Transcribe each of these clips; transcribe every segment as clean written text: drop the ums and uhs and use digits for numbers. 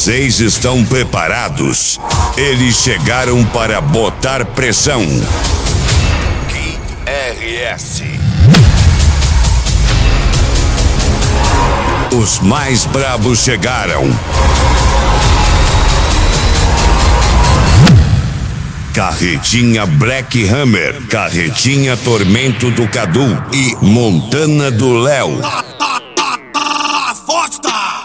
Vocês estão preparados? Eles chegaram para botar pressão. Gui RS. Os mais brabos chegaram. Carretinha Black Hammer, Carretinha Tormento do Cadu e Montana do Léo. Forte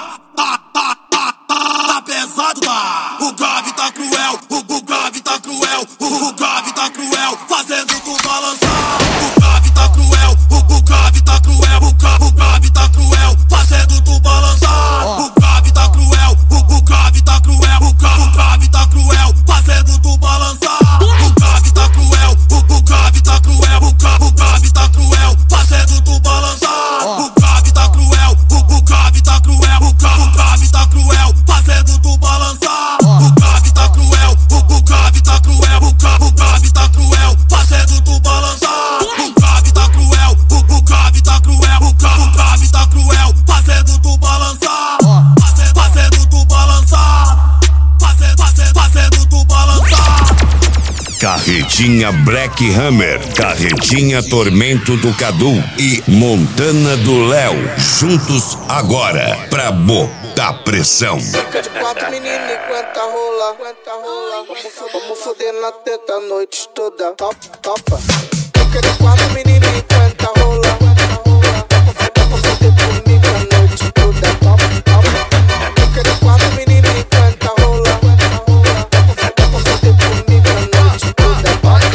tá pesado o grave tá cruel, o grave tá cruel, o grave tá cruel, fazendo tu balançar. O grave tá cruel, o grave tá cruel, o grave tá cruel, fazendo tu balançar. O grave tá cruel, o grave tá cruel, o grave tá cruel, fazendo tu balançar. O grave tá cruel, o grave tá cruel, o grave tá cruel, fazendo tu balançar. O grave tá cruel, o grave tá cruel, o grave tá cruel, fazendo tu balançar. O grave tá cruel, o grave tá cruel, o grave tá cruel, fazendo tu balançar. O grave tá cruel, o grave tá cruel, o grave tá cruel, fazendo tu balançar. Fazendo tu balançar. Fazendo tu balançar. Carretinha Black Hammer, Carretinha Tormento do Cadu e Montana do Léo. Juntos agora pra botar pressão. Fica de quatro, menino, enquanto rola. Vamos foder na teta a noite toda. Topa. Fica de quatro, menino, enquanto rola. Vamos foder comigo a noite toda. Topa. Fica de quatro, menino, enquanto rola. Vamos foder comigo a noite toda.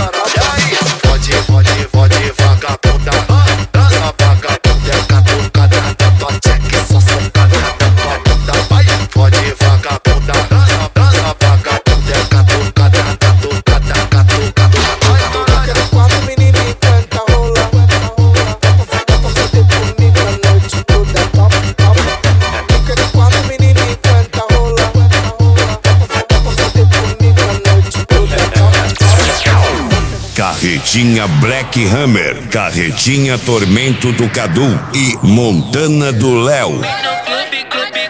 Pode vagabunda. Dança vagabunda, catucada da tua check, só socada da tua bunda. Pode vagabunda, dança vagabunda, catucada da tua catucada. Fica de quatro, menino, enquanto rola. Vamos foder comigo a noite toda. Topa. Fica de quatro, menino, enquanto rola. Vamos foder comigo a noite toda. Carretinha Black Hammer, Carretinha Tormento do Cadu e Montana do Léo. No clube,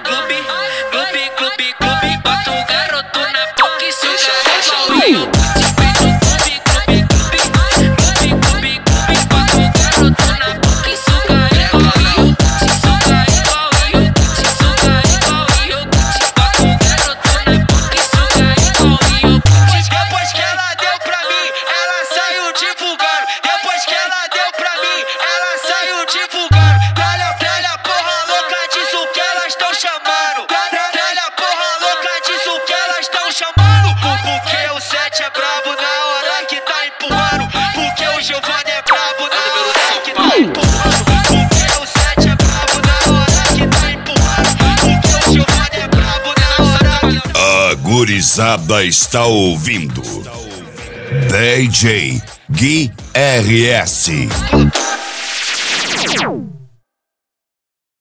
bota o garoto na boca e suga resolvido. A gurizada está ouvindo DJ Gui RS.